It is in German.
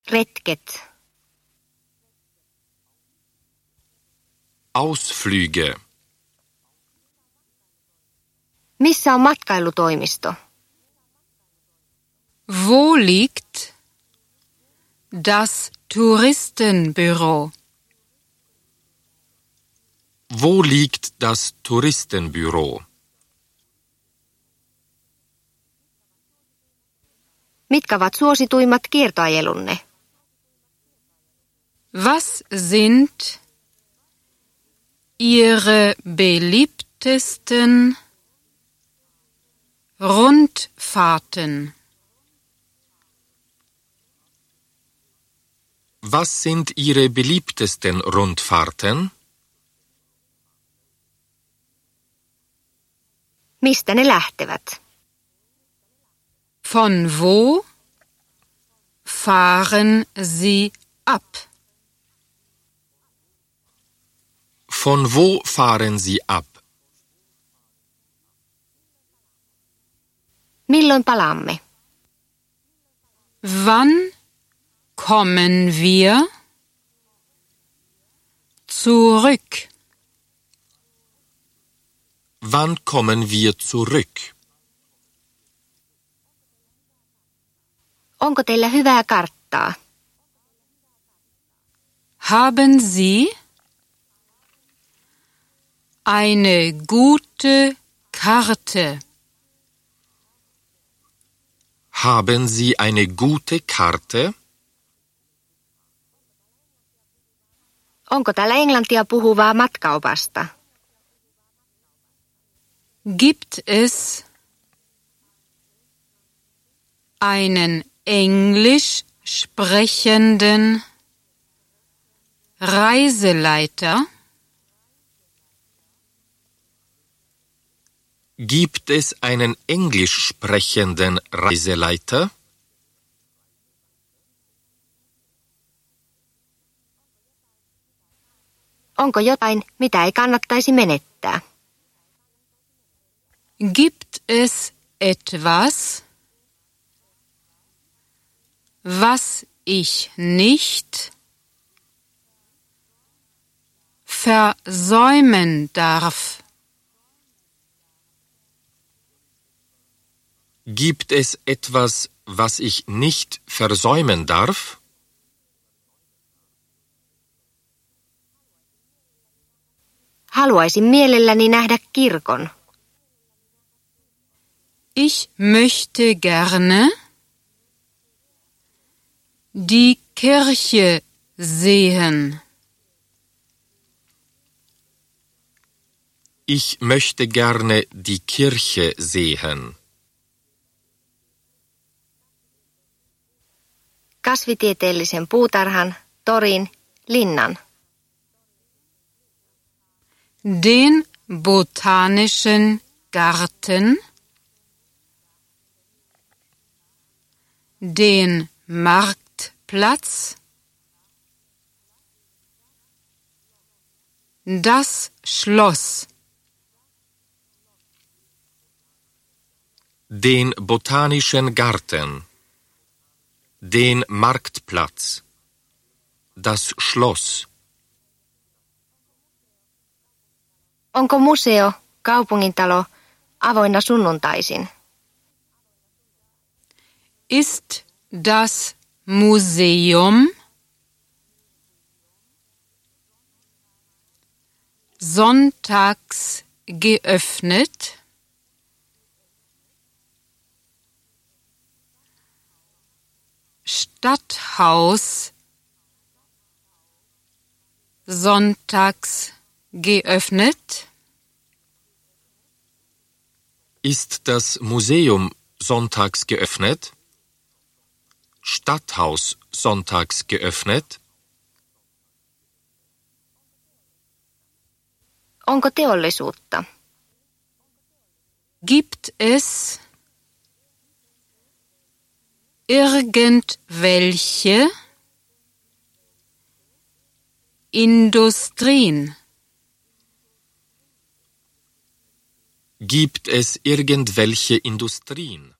Retket. Ausflüge. Missä on matkailutoimisto? Wo liegt das Touristenbüro? Wo liegt das Touristenbüro? Mitkä ovat suosituimmat kiertoajelunne? Was sind Ihre beliebtesten Rundfahrten? Was sind Ihre beliebtesten Rundfahrten? Mistä ne lähtevät? Von wo fahren Sie ab? Von wo fahren Sie ab? Milloin palaamme? Wann kommen wir zurück? Wann kommen wir zurück? Onko teillä hyvää karttaa? Haben Sie eine gute Karte? Haben Sie eine gute Karte? Onko täällä englantia puhuvaa matkaopasta? Gibt es einen englisch sprechenden Reiseleiter? Gibt es einen englisch sprechenden Reiseleiter? Onko jotain, mitä ei kannattaisi menettää? Gibt es etwas, was ich nicht versäumen darf? Gibt es etwas, was ich nicht versäumen darf? Haluaisin mielelläni nähdä kirkon. Ich möchte gerne die Kirche sehen. Ich möchte gerne die Kirche sehen. Kasvitieteellisen puutarhan, torin, linnan. Den botanischen Garten, den Marktplatz, das Schloss. Den botanischen Garten, den Marktplatz, das Schloss. Onko museo, kaupungintalo, avoinna sunnuntaisin? Ist das Museum sonntags geöffnet? Stadthaus sonntags geöffnet? Ist das Museum sonntags geöffnet? Stadthaus sonntags geöffnet? Onko teollisuutta? Gibt es irgendwelche Industrien? Gibt es irgendwelche Industrien?